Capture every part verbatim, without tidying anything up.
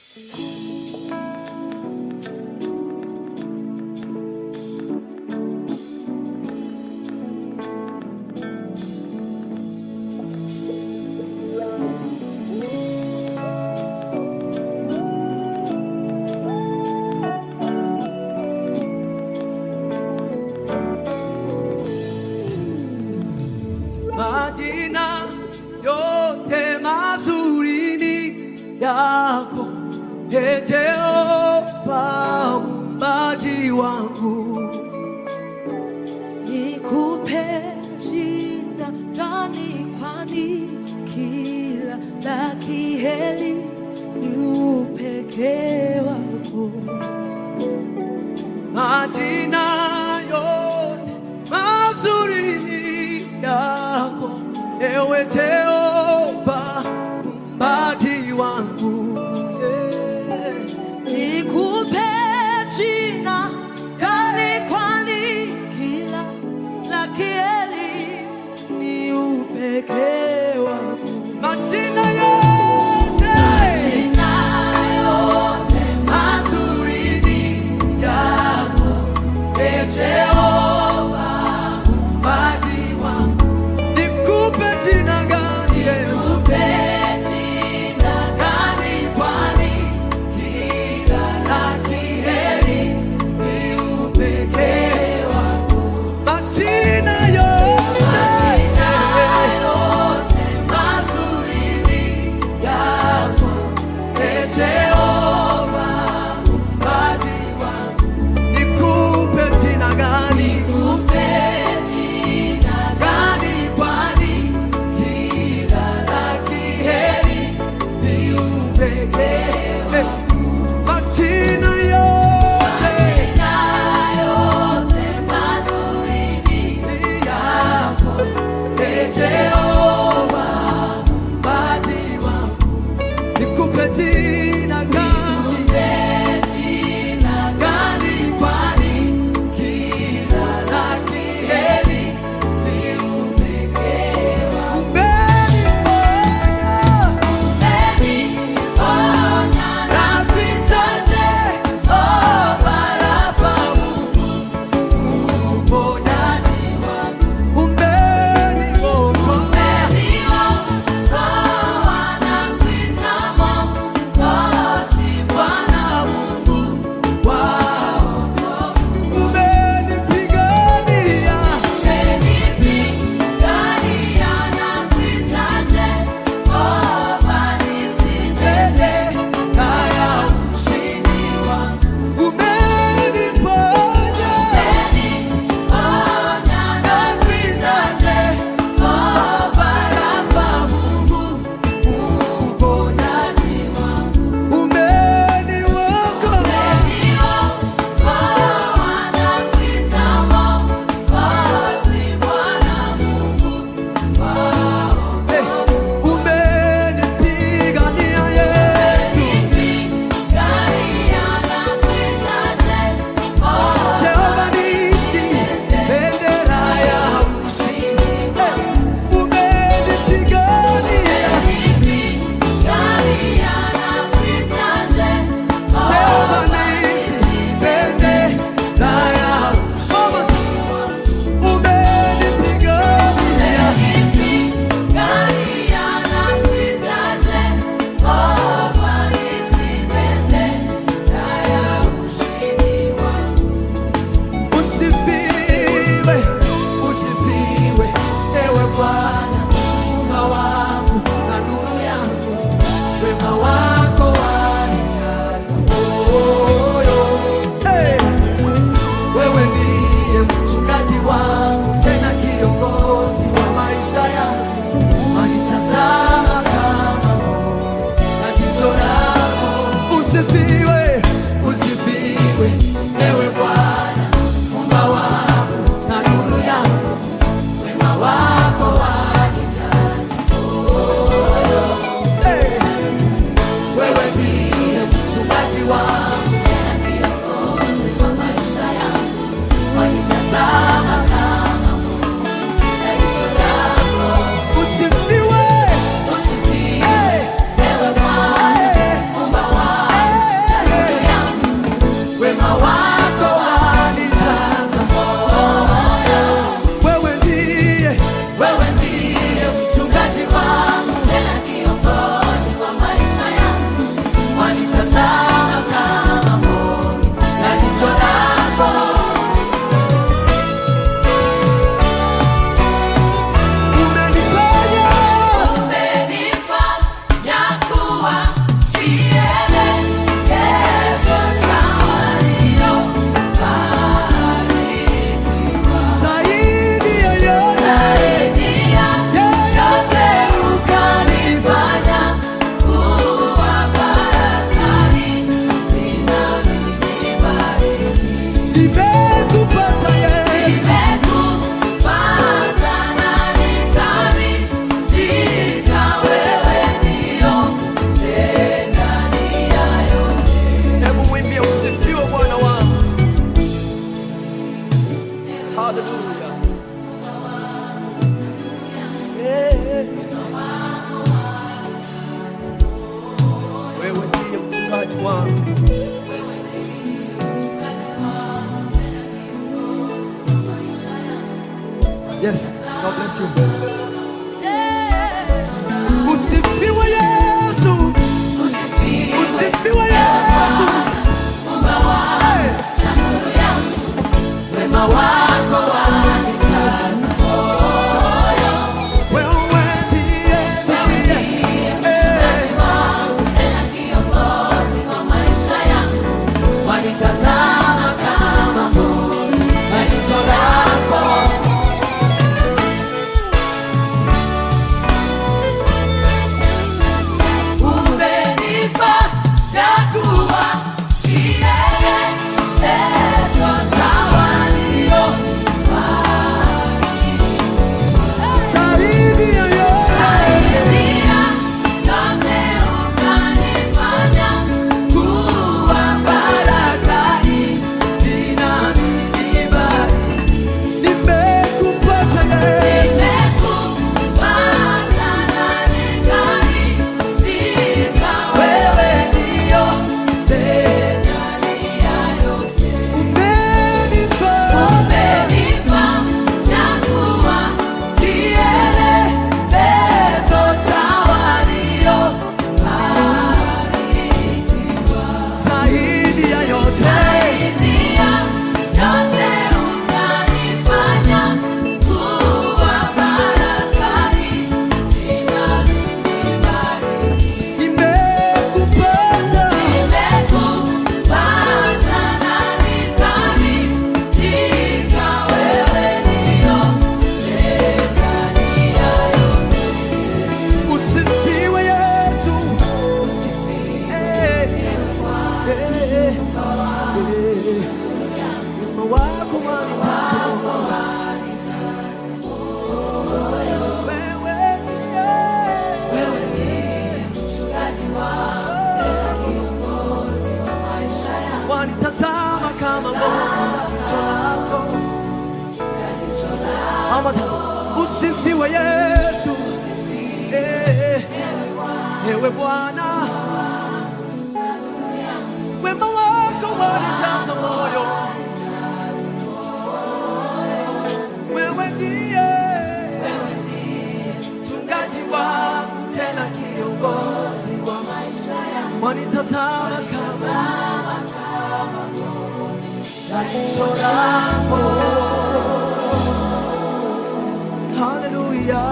Majina yote mazuri ni yako, Ee Jehova Muumbaji wangu. Nikupe jina gani, kwani kila la kheri ni upekee wako. Majina yote mazuri ni yako, Ewe Jehova Muumbaji wangu. Yeah. Nikupe jina gani, kwani kila la kheri ni upekee wako. Majina yote, Majina yote mazuri ni yako, Ee Jehova Muumbaji wangu. Nikupe jina gani? Yesu. Usifiwe Yesu. Usifiwe Yesu. Wema wako wanikaza moyo. Wewe ndiye mchungaji wangu, tena kiongozi wa maisha yangu. Wanitazama kama mboni wa jicho lako. Umenipa ya kuwa kielelezo cha walio zaidi ya yote. Nimekupata Yesu. Wanitazama kama jicho lako. Usifiwe Yesu. Eh, ewe Bwana, wema wako wanijaza moyo. Wewe ndiye mchungaji wangu, tena kiongozi wa maisha yangu. Wanitazama kama jicho lako. Haleluya.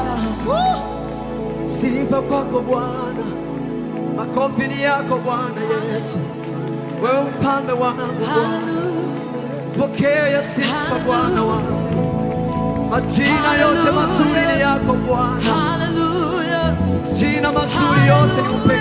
Sifa kwako Bwana, makofi ni yako Bwana Yesu. Wewe mfalme wangu Bwana, pokea sifa Bwana wangu. Majina yote mazuri ni yako Bwana. Jina mazuri yote ni